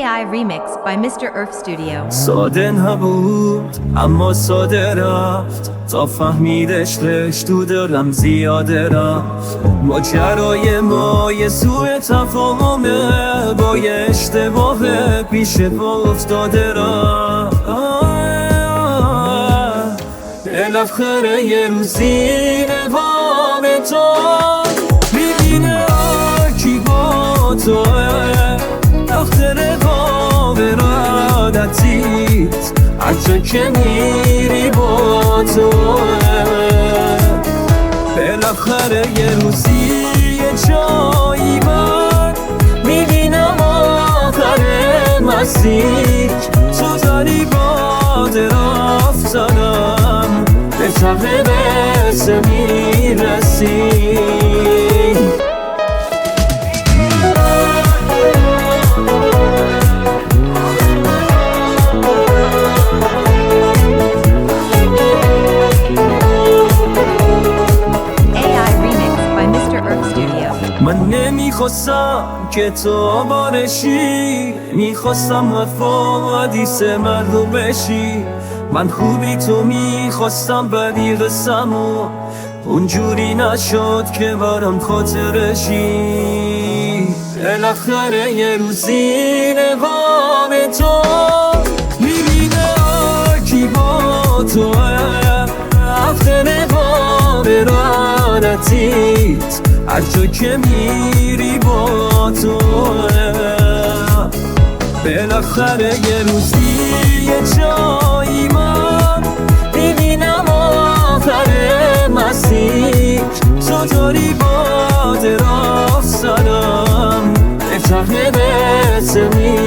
AI remix by Mr. Earth Studio. ساده نبود اما ساده رفت، تا فهمیدش تو دلم زیاده رفت. ماجرای ما یه سوء تفاهمه، با یه اشتباه پیش پا افتاده رفت. بالاخره یه روزی نوام تو میبینه کی با توه، دختر با ارادتیت هر جا که میری با توه. بالاخره یه روزی یه جایی من میبینم آخر مسیر تو داری با رفتنم به ته بسه میرسی. من نمیخواستم که تو بارشی، میخواستم وفا حدیث مردم بشی. من خوبی تو میخواستم بدی قسمو، اونجوری نشد که برام خاطرشی. بالاخره یه روزی نقام تو میبینه کی با توه، رفته نقام ارادتیت هر جا که میری با توه. بالاخره یه روزی یه جایی من میبینم آخر مسیر تو داری با رفتنم به ته بسه